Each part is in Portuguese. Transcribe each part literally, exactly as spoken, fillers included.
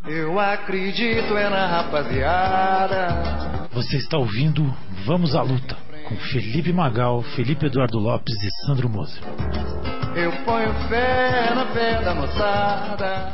Eu acredito é na rapaziada. Você está ouvindo Vamos à Luta com Felipe Magal, Felipe Eduardo Lopes e Sandro Moser. Eu ponho fé na fé da moçada.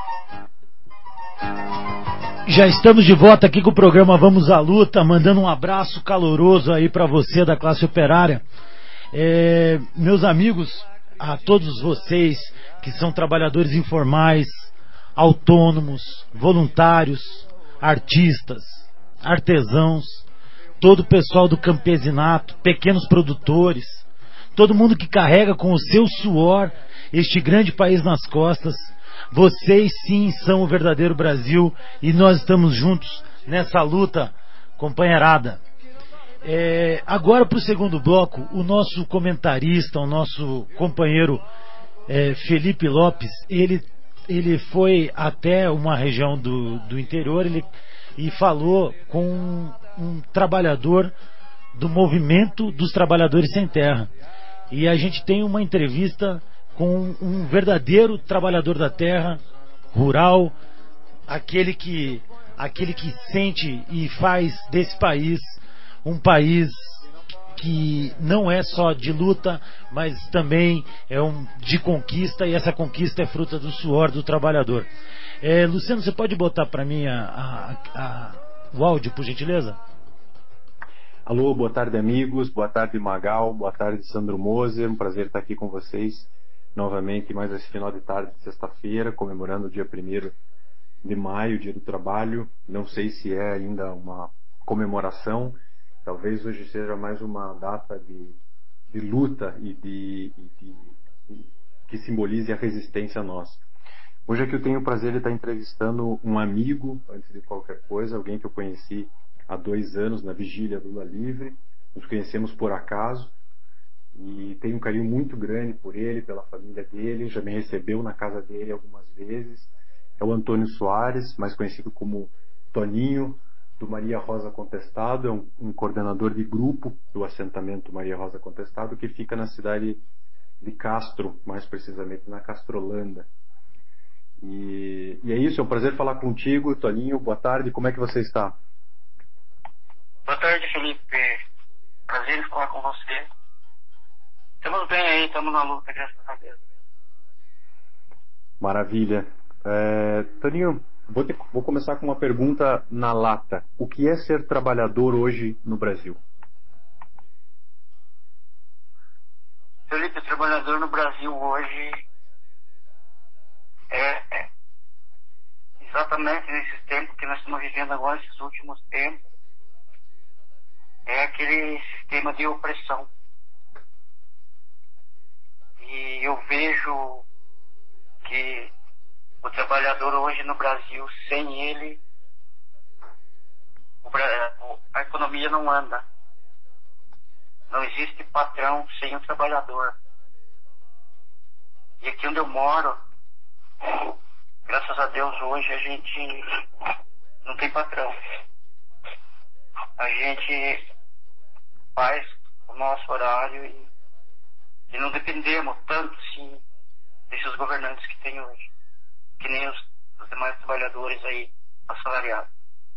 Já estamos de volta aqui com o programa Vamos à Luta, mandando um abraço caloroso aí para você da classe operária. É, meus amigos, a todos vocês que são trabalhadores informais, autônomos, voluntários, artistas, artesãos, todo o pessoal do campesinato, pequenos produtores, todo mundo que carrega com o seu suor este grande país nas costas. Vocês sim são o verdadeiro Brasil e nós estamos juntos nessa luta, companheirada. É, agora para o segundo bloco, o nosso comentarista, o nosso companheiro é, Felipe Lopes, ele, ele foi até uma região do, do interior ele, e falou com um, um trabalhador do movimento dos trabalhadores sem terra. E a gente tem uma entrevista com um verdadeiro trabalhador da terra, rural, aquele que, aquele que sente e faz desse país um país que não é só de luta, mas também é um de conquista, e essa conquista é fruta do suor do trabalhador. É, Luciano, você pode botar para mim a, a, a, o áudio, por gentileza? Alô, boa tarde, amigos, boa tarde, Magal, boa tarde, Sandro Moser, um prazer estar aqui com vocês novamente, mais esse final de tarde de sexta-feira, comemorando o dia primeiro de maio, dia do trabalho. Não sei se é ainda uma comemoração, talvez hoje seja mais uma data de, de luta e de, e de, de que simbolize a resistência nossa. Hoje aqui eu tenho o prazer de estar entrevistando um amigo, antes de qualquer coisa, alguém que eu conheci há dois anos na vigília do Lula Livre. Nos conhecemos por acaso e tenho um carinho muito grande por ele, pela família dele. Já me recebeu na casa dele algumas vezes. É o Antônio Soares, mais conhecido como Toninho, do Maria Rosa Contestado. É um, um coordenador de grupo do assentamento Maria Rosa Contestado, que fica na cidade de Castro, mais precisamente na Castrolanda. E, e é isso, é um prazer falar contigo, Toninho. Boa tarde, como é que você está? Boa tarde, Felipe. Prazer em falar com você. Estamos bem aí, estamos na luta, graças a Deus. Maravilha. É, Toninho, vou, ter, vou começar com uma pergunta na lata. O que é ser trabalhador hoje no Brasil? Felipe, trabalhador no Brasil hoje é, é exatamente nesses tempos que nós estamos vivendo agora, esses últimos tempos, é aquele sistema de opressão. E eu vejo que o trabalhador hoje no Brasil, sem ele, o, a economia não anda. Não existe patrão sem o trabalhador. E aqui onde eu moro, graças a Deus, hoje a gente não tem patrão. A gente faz o nosso horário e, e não dependemos tanto, sim, desses governantes que tem hoje, que nem os, os demais trabalhadores aí assalariados.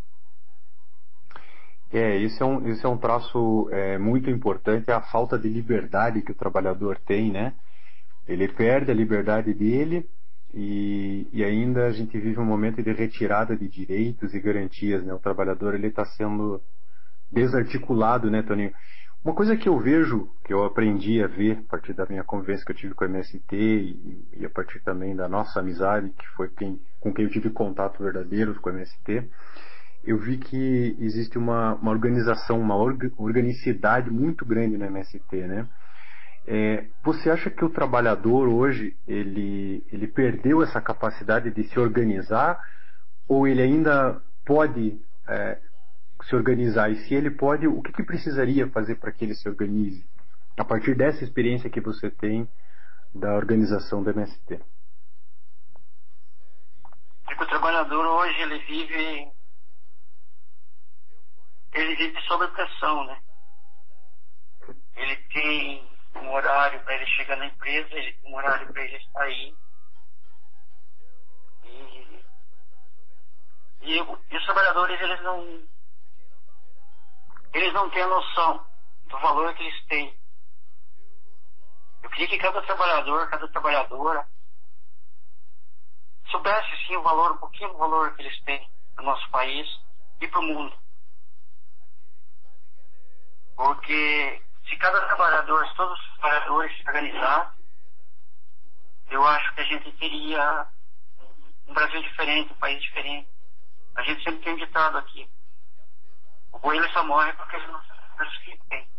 É, isso é um, isso é um traço é, muito importante, é a falta de liberdade que o trabalhador tem, né? Ele perde a liberdade dele e, e ainda a gente vive um momento de retirada de direitos e garantias, né? O trabalhador, ele está sendo desarticulado, né, Toninho? Uma coisa que eu vejo, que eu aprendi a ver a partir da minha convivência que eu tive com o M S T e, e a partir também da nossa amizade, que foi quem, com quem eu tive contato verdadeiro com o M S T, eu vi que existe uma, uma organização, uma orga, organicidade muito grande no M S T, né? É, você acha que o trabalhador hoje, ele, ele perdeu essa capacidade de se organizar ou ele ainda pode é, se organizar? E se ele pode, o que, que precisaria fazer para que ele se organize? A partir dessa experiência que você tem da organização do M S T. Porque o trabalhador hoje, ele vive ele vive sob pressão, né? Ele tem um horário para ele chegar na empresa, ele tem um horário para ele sair. E E, e os trabalhadores, eles não, eles não têm a noção do valor que eles têm. Eu queria que cada trabalhador, cada trabalhadora soubesse, sim, o valor, um pouquinho do valor que eles têm no nosso país e para o mundo. Porque se cada trabalhador, se todos os trabalhadores se organizassem, eu acho que a gente teria um Brasil diferente, um país diferente. A gente sempre tem um ditado aqui: o boi ele só morre porque ele não sabe o que tem.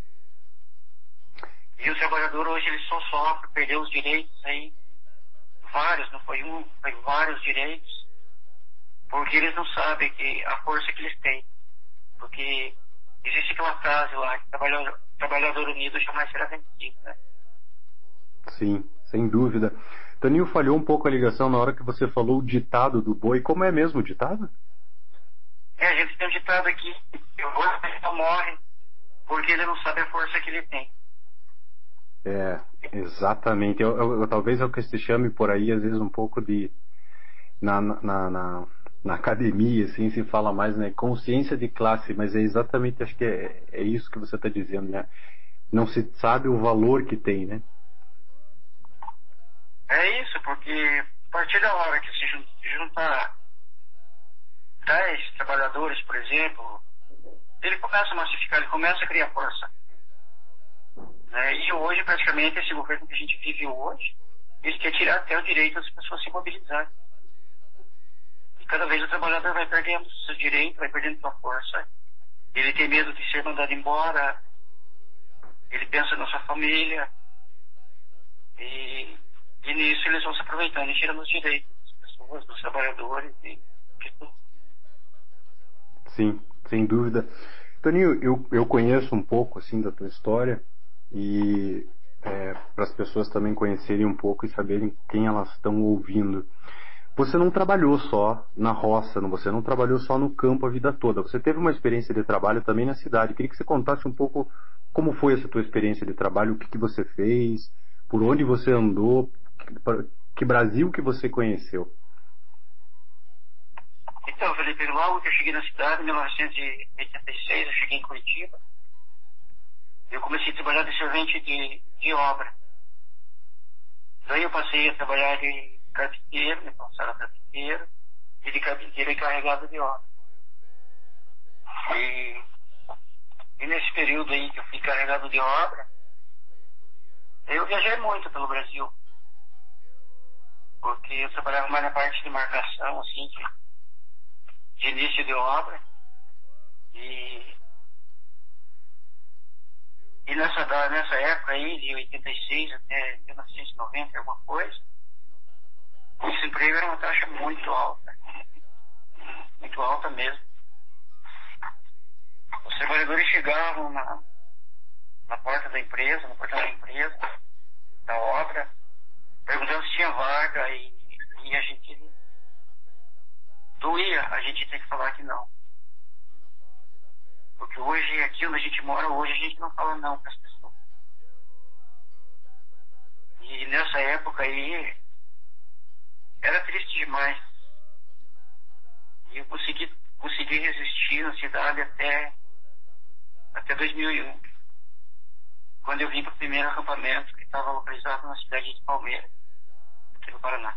E o trabalhador hoje ele só sofre, perdeu os direitos aí, vários, não foi um, foi vários direitos, porque eles não sabem que a força que eles têm. Porque existe aquela frase lá, que trabalhador, trabalhador unido jamais será vencido, né? Sim, sem dúvida. Toninho, falhou um pouco a ligação na hora que você falou o ditado do boi. Como é mesmo o ditado? É, a gente tem um ditado aqui: o boi só morre porque ele não sabe a força que ele tem. É, exatamente. Eu, eu, eu, talvez é o que se chame por aí, às vezes, um pouco de... Na, na, na, na academia, assim, se fala mais, né? Consciência de classe, mas é exatamente, acho que é, é isso que você está dizendo, né? Não se sabe o valor que tem, né? É isso, porque a partir da hora que se juntar dez trabalhadores, por exemplo, ele começa a massificar, ele começa a criar força. É, e hoje, praticamente, esse governo que a gente vive hoje, ele quer tirar até o direito das pessoas se mobilizarem. E cada vez o trabalhador vai perdendo seus direitos, vai perdendo sua força. Ele tem medo de ser mandado embora, ele pensa na sua família, e, e nisso eles vão se aproveitando e tirando os direitos das pessoas, dos trabalhadores e de tudo. Sim, sem dúvida. Toninho, eu, eu conheço um pouco, assim, da tua história, e é, para as pessoas também conhecerem um pouco e saberem quem elas estão ouvindo. Você não trabalhou só na roça, não, você não trabalhou só no campo a vida toda. Você teve uma experiência de trabalho também na cidade. Queria que você contasse um pouco como foi essa tua experiência de trabalho, o que, que você fez, por onde você andou, que, que Brasil que você conheceu. Então, Felipe, logo que eu cheguei na cidade, em mil novecentos e oitenta e seis, eu cheguei em Curitiba. Eu comecei a trabalhar de servente de, de obra. Daí eu passei a trabalhar de carpinteiro, me passaram a carpinteiro, e de carpinteiro encarregado de obra. E, e nesse período aí que eu fui encarregado de obra, eu viajei muito pelo Brasil. Porque eu trabalhava mais na parte de marcação, assim, de, de início de obra. E E nessa, nessa época aí, de oitenta e seis até mil novecentos e noventa, alguma coisa, o desemprego era uma taxa muito alta. Muito alta mesmo. Os trabalhadores chegavam na, na porta da empresa, na porta da empresa, da obra, perguntando se tinha vaga, e, e a gente doía, a gente tem que falar que não. Porque hoje, aqui onde a gente mora, hoje a gente não fala não para as pessoas. E nessa época aí, era triste demais. E eu consegui, consegui resistir na cidade até, até dois mil e um. Quando eu vim para o primeiro acampamento, que estava localizado na cidade de Palmeira, aqui no Paraná.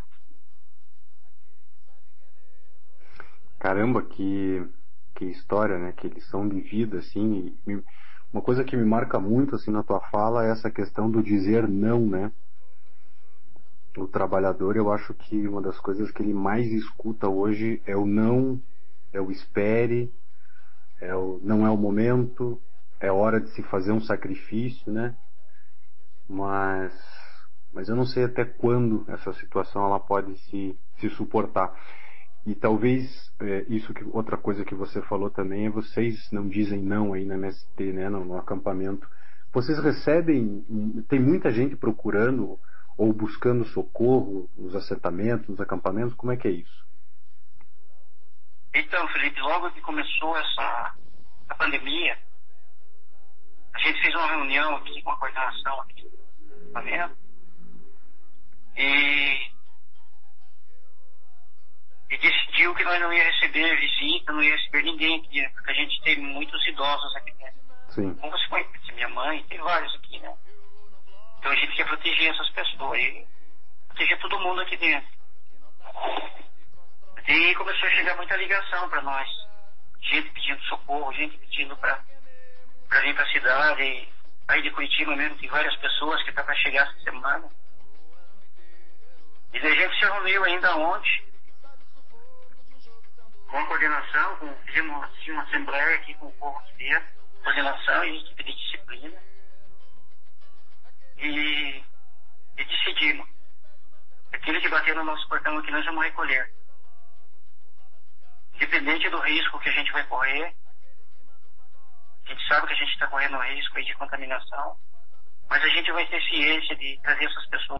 Caramba, que... que história, né? Que lição de vida, assim. E uma coisa que me marca muito, assim, na tua fala é essa questão do dizer não, né? O trabalhador, eu acho que uma das coisas que ele mais escuta hoje é o não, é o espere, é o não é o momento, é hora de se fazer um sacrifício, né? Mas, mas eu não sei até quando essa situação ela pode se, se suportar. E talvez é, isso que outra coisa que você falou também é vocês não dizem não aí na M S T, né, no, no acampamento. Vocês recebem, tem muita gente procurando ou buscando socorro nos assentamentos, nos acampamentos, como é que é isso? Então, Felipe, logo que começou essa a pandemia, a gente fez uma reunião aqui com a coordenação aqui do acampamento, e e decidiu que nós não ia receber visita, não ia receber ninguém aqui, porque a gente tem muitos idosos aqui dentro. Sim. Como você conhece, minha mãe, tem vários aqui, né? Então a gente quer proteger essas pessoas e proteger todo mundo aqui dentro. E começou a chegar muita ligação para nós. Gente pedindo socorro, gente pedindo para para vir para a cidade. Aí de Curitiba mesmo tem várias pessoas que estão para chegar essa semana. E a gente se reuniu ainda ontem com a coordenação, com, fizemos assim, uma assembleia aqui com o povo aqui dentro, coordenação e equipe de disciplina. E, e decidimos. Aquele que bater no nosso portão aqui nós vamos recolher. Independente do risco que a gente vai correr, a gente sabe que a gente está correndo risco aí de contaminação, mas a gente vai ter ciência de trazer essas pessoas